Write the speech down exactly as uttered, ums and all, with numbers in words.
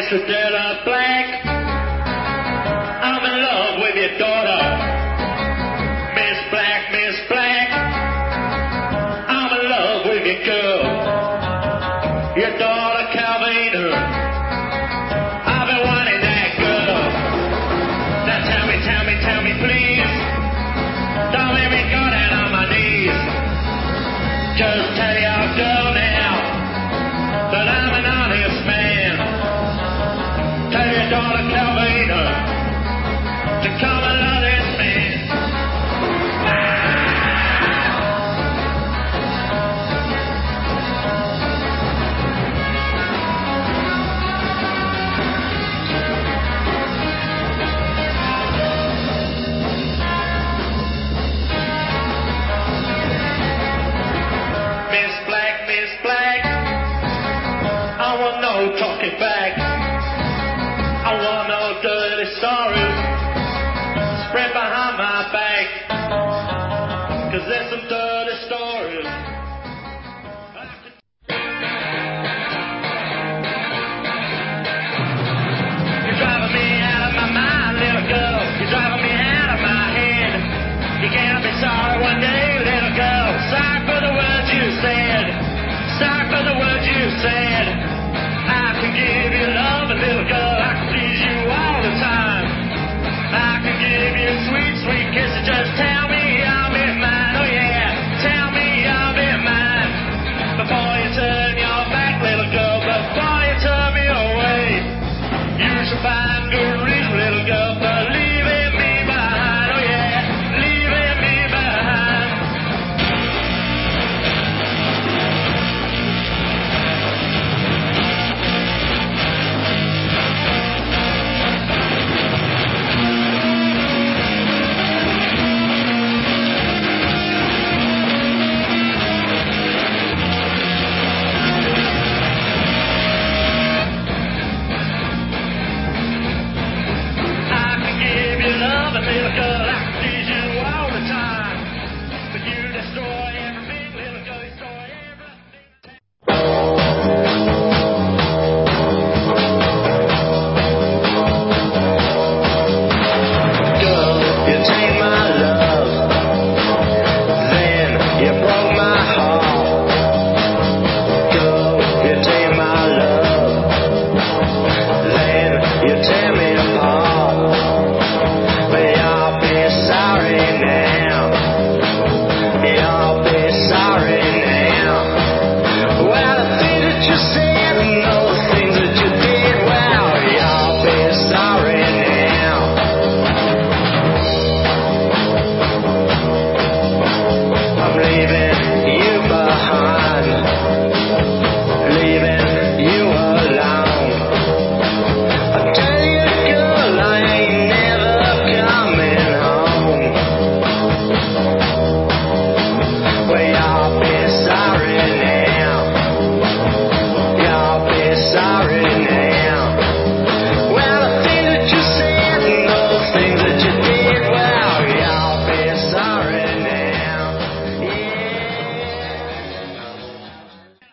Mister Della Black, I'm in love with your daughter. Miss Black, Miss Black, I'm in love with your girl. Your daughter Calvina, I've been wanting that girl. Now tell me, tell me, tell me please, don't let me go down on my knees. Just tell your girl now that I'm an honest man. Tell your daughter Calvina to come and love this man. Miss Black, Miss Black, I want no talking back.